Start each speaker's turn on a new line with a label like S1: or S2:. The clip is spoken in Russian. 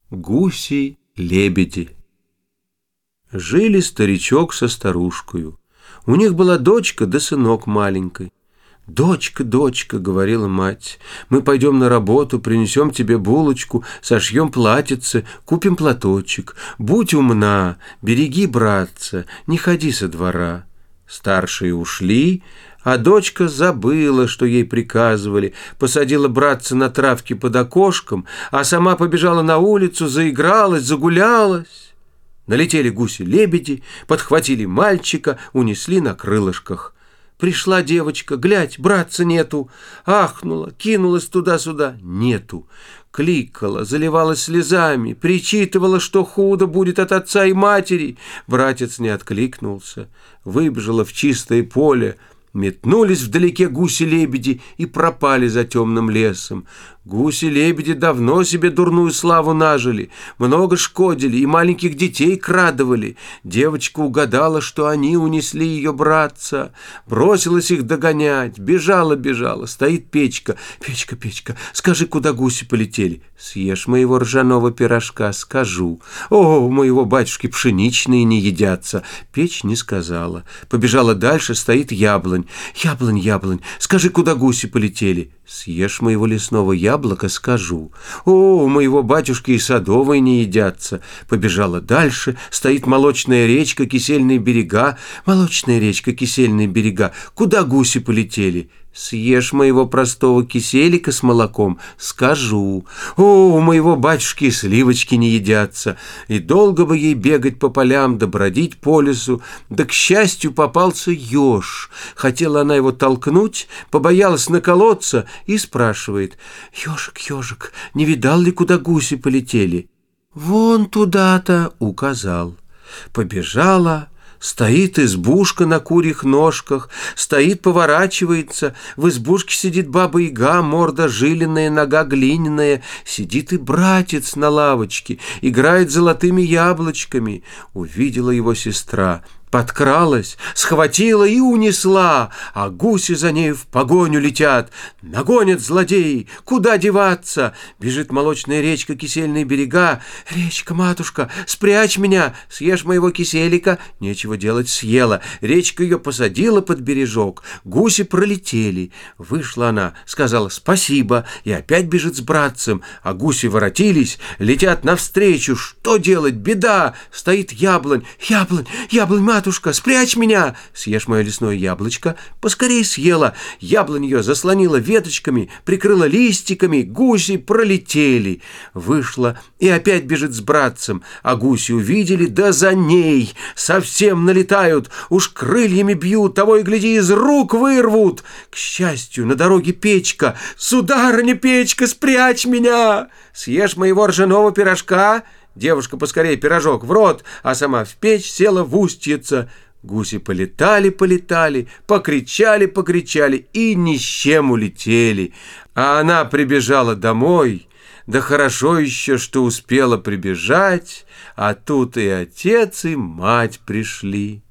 S1: Гуси-лебеди. Жили старичок со старушкою. У них была дочка да сынок маленький. «Дочка, дочка, — говорила мать, — мы пойдем на работу, принесем тебе булочку, сошьем платьице, купим платочек. Будь умна, береги братца, не ходи со двора». Старшие ушли, а дочка забыла, что ей приказывали, посадила братца на травке под окошком, а сама побежала на улицу, заигралась, загулялась. Налетели гуси-лебеди, подхватили мальчика, унесли на крылышках. Пришла девочка, глядь, братца нету. Ахнула, кинулась туда-сюда, нету. Кликала, заливалась слезами, причитывала, что худо будет от отца и матери. Братец не откликнулся. Выбежала в чистое поле. Метнулись вдалеке гуси-лебеди и пропали за темным лесом. Гуси-лебеди давно себе дурную славу нажили, много шкодили и маленьких детей крадывали. Девочка угадала, что они унесли ее братца, бросилась их догонять, бежала, стоит печка. «Печка, печка, скажи, куда гуси полетели?» «Съешь моего ржаного пирожка, скажу». «О, у моего батюшки пшеничные не едятся». Печь не сказала. Побежала дальше, стоит яблонь. «Яблонь, яблонь, скажи, куда гуси полетели?» «Съешь моего лесного яблока, скажу». «О, у моего батюшки и садовые не едятся». Побежала дальше, стоит молочная речка, кисельные берега. «Молочная речка, кисельные берега, куда гуси полетели?» «Съешь моего простого киселика с молоком, скажу». «О, у моего батюшки и сливочки не едятся». И долго бы ей бегать по полям, да бродить по лесу, да, к счастью, попался еж. Хотела она его толкнуть, побоялась наколоться и спрашивает: «Ежик, ежик, не видал ли, куда гуси полетели?» «Вон туда-то», — указал. Побежала. Стоит избушка на курьих ножках, стоит, поворачивается. В избушке сидит баба-яга, морда жилиная, нога глиняная. Сидит и братец на лавочке, играет золотыми яблочками. Увидела его сестра, подкралась, схватила и унесла, а гуси за ней в погоню летят. Нагонят злодеи, куда деваться? Бежит молочная речка, кисельные берега. «Речка, матушка, спрячь меня, съешь моего киселика». Нечего делать, съела. Речка ее посадила под бережок. Гуси пролетели. Вышла она, сказала спасибо, и опять бежит с братцем. А гуси воротились, летят навстречу. Что делать? Беда! Стоит яблонь. «Яблонь, яблонь, матушка, спрячь меня!» «Съешь мое лесное яблочко». Поскорей съела. Яблонь ее заслонила веточками, прикрыла листиками. Гуси пролетели. Вышла и опять бежит с братцем. А гуси увидели, да за ней совсем налетают. Уж крыльями бьют, того и гляди, из рук вырвут. К счастью, на дороге печка. «Сударыня, печка, спрячь меня!» «Съешь моего ржаного пирожка». Девушка поскорее пирожок в рот, а сама в печь села в устьице. Гуси полетали, покричали и ни с чем улетели. А она прибежала домой, да хорошо еще, что успела прибежать, а тут и отец, и мать пришли.